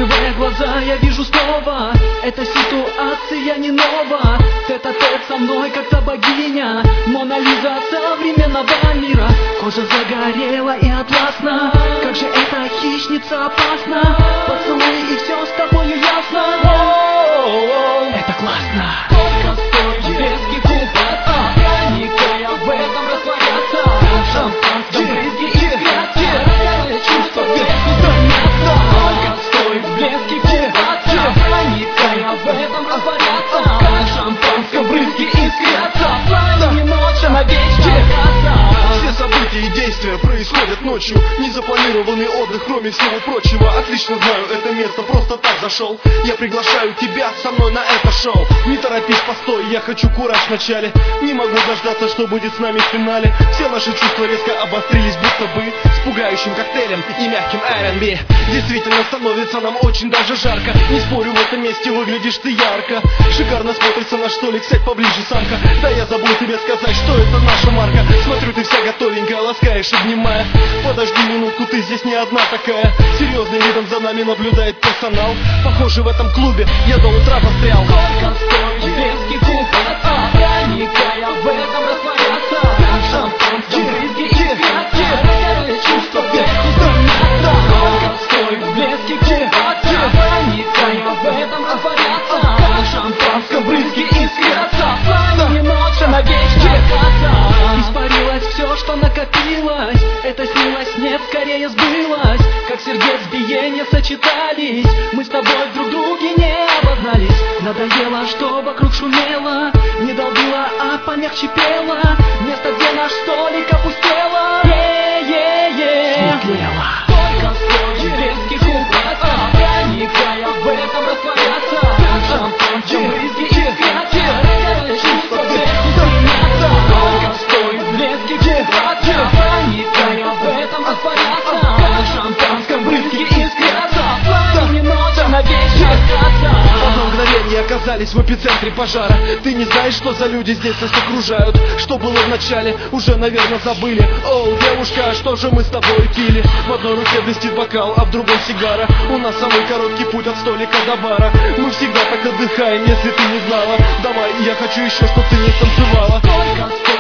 Закрывая глаза, я вижу снова, эта ситуация не нова. Тет-а-тет со мной, как-то богиня, Мона Лиза современного мира. Кожа загорела и атласна, как же эта хищница опасна. Поцелуй и все с тобою ясно. Это классно. Только стоит вески купаться, проникая в этом растворяться. Шампанское брызги искрятся, чувства вверху стремятся. Только стоит блески купаться, проникая в этом растворяться. Шампанское брызги искрятся, пламени ночи навечно. Все события и действия происходят ночью. Незапланированный отдых, кроме всего прочего. Отлично знаю это место, просто так зашел. Я приглашаю тебя со мной на это шоу. Не торопись, постой, я хочу кураж в начале. Не могу дождаться, что будет с нами в финале. Все наши чувства резко обострились, будто бы с пугающим коктейлем и мягким R&B. Действительно становится нам очень даже жарко. Не спорю, в этом месте выглядишь ты ярко. Шикарно смотрится наш столик, сядь поближе, самка. Да я забыл тебе сказать, что это наша марка. Смотрю, ты вся готовенькая, ласкаешь, обнимая. Подожди минутку, ты здесь не одна такая. Серьезным видом за нами наблюдает персонал. Похоже, в этом клубе я до утра застрял. Сколько стоит вески купаться, проникая в этом растворяться. Шампанское брызги искрятся, чувства вверху стремятся. Сколько стоит вески купаться, проникая в этом растворяться. Шампанское брызги искрятся, пламени ночи навечно. Испарилось все, что накопилось, это снилось, нет, скорее сбылось. Как сердец биения сочетались, мы с тобой друг друге не обознались. Надоело, что вокруг шумело, не долбило, а помягче пело. Место, где наш столик опустело, светлело. Только стоит вески купаться, проникая в этом растворяться. Шампанское брызги искрятся, чувства вверху стремятся. Только стоит вески купаться, проникая в этом растворяться. Шампанское брызги искрятся, пламени ночи навечно. Одно мгновение оказались в эпицентре пожара. Ты не знаешь, что за люди здесь нас окружают. Что было в начале, уже, наверное, забыли. Оу, девушка, что же мы с тобой пили? В одной руке блестит бокал, а в другой сигара. У нас самый короткий путь от столика до бара. Мы всегда так отдыхаем, если ты не знала. Давай, я хочу еще, чтоб ты не танцевала.